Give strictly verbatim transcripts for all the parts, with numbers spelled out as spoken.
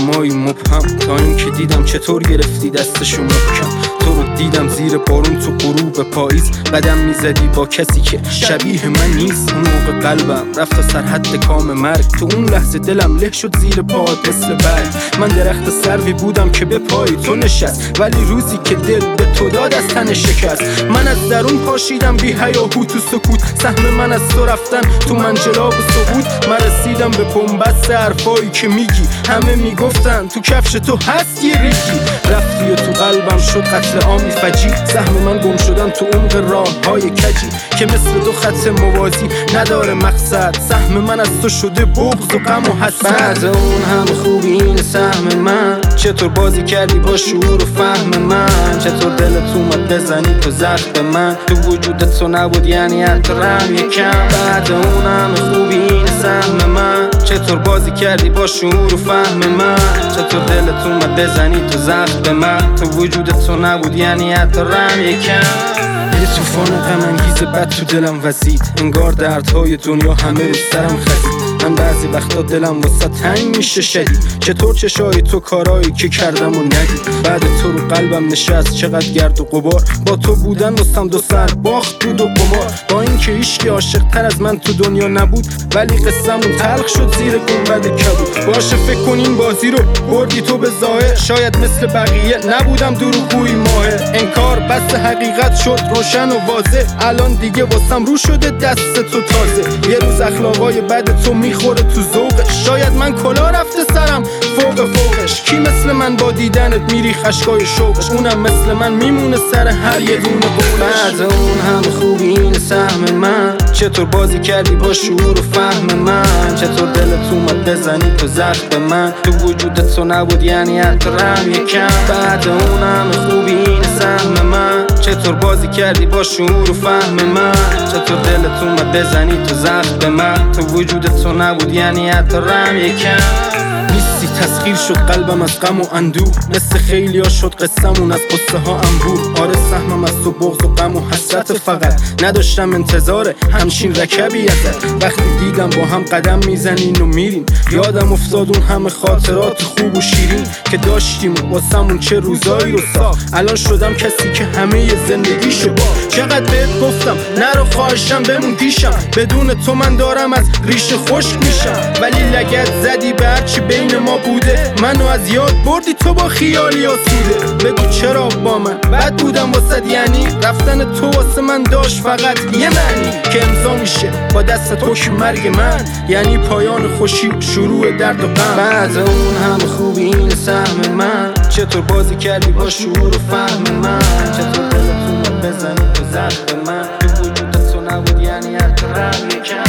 معمایی مبهم تا اینکه دیدم چطور گرفتی دستشو محکم. تو رو دیدم زیر بارون تو غروب پاییز، قدم میزدی با کسی که شبیه من نیست. اون موقع قلبم رفت تا سرحد کام مرگ، تو اون لحظه دلم له شد زیر پات مثل برگ. من درخت سروی بودم که به پای تو نشست، ولی روزی که دل به تو داد از تن شکست. من از درون پاشیدم بی هیاهو تو سکوت، سهم من از تو رفتن تو منجلاب سقوط. من رسیدم به بنبست حرفایی که میگی، همه میگفتن تو کفش تو هست یه ریگی. رفتی و تو قلبم شد قتل عامی فجی، سهم من گم شدن تو عمق راه های کجی که مثل دو خط موازی نداره مقصد. سهم من از تو شده بغض و غم و حسد. بعد اون همه خوبی این سهم من، چطور بازی کردی با شعور و فهم من؟ چطور دلت اومد بزنی تو زخم من؟ تو وجودت تو نبود یعنی حتی رم یکم. بعد اون همه خوبی این سهم من، چطور بازی کردی با شعور و فهم من؟ چطور دلت اومد بزنی تو زخم من؟ تو وجودت تو نبود یعنی حتی رم یکم. یه طوفان غم انگیز بد تو دلم وزید، انگار دردهای دنیا همه رو سرم خزید. من بعضی وقتا دلم واسه تنگ میشه شدید، چطور چشای تو کارایی که کردم و ندید. بعد تو رو قلبم نشست چقدر گرد و غبار، با تو بودن واسم دو سر باخت بود و قمار. با اینکه هیچکی عاشق تر از من تو دنیا نبود، ولی قصه‌مون تلخ شد زیر گنبد کبود. باشه فکر کن این بازی رو بردی تو به ظاهر، شاید مثل بقیه نبودم دروغگویی ماهر. انکار بس حقیقت شد روشن و واضح، الان دیگه واسم رو شده دست تو تازه. یه روز اخلاقای بد تو میخوره تو ذوقش، شاید من کلا رفته سرم فوق فوقش. کی مثل من با دیدنت میری خشکای شوقش، اونم مثل من میمونه سر هر یه دونه قولش. بعد اون همه خوبی این سهم من، چطور بازی کردی با شعور و فهم من؟ چطور دلت اومد بزنی تو زخم من؟ تو وجودت تو نبود یعنی حتی رم یکم. بعد اون همه خوبی این سهم من، چطور بازی کردی با شعور و فهم من؟ چطور دلت اومد بزنی تو زخم من؟ تو وجودت تو نبود یعنی حتی رم یکم. نیستی تسخیر شد قلبم از غم و اندوه، مثل خیلی ها شد قصه‌مون از قصه ها انبوه. آره سهمم از تو بغض و غم و حسرت، فقط نداشتم انتظار همچین رکبی ازت. وقتی دیدم با هم قدم میزنین و میرین، یادم افتاد اون همه خاطرات خوب و شیرین که داشتیم واسمون چه روزایی رو ساخت. الان شدم کسی که همه زندگیشو با. چقدر بهت گفتم نرو خواهشم بمون پیشم، بدون تو من دارم از ریشه خشک میشم. ولی لگد زدی به هرچی بین ما بوده، منو از یاد بردی تو با خیالی آسوده. بگو چرا با من بد بودم واسد، یعنی رفتن تو واسه من داشت فقط یه معنی که امضا میشه با دستت حکم مرگ من، یعنی پایان خوشی و شروع درد و غم. بعد اون همه خوبی این سهم من، چطور بازی کردی با شعور و فهم من؟ چطور دلت اومد بزنی تو زخم من؟ تو وجودت تو نبود یعنی حتی رم یکم.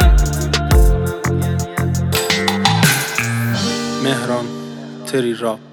مهران تری راب.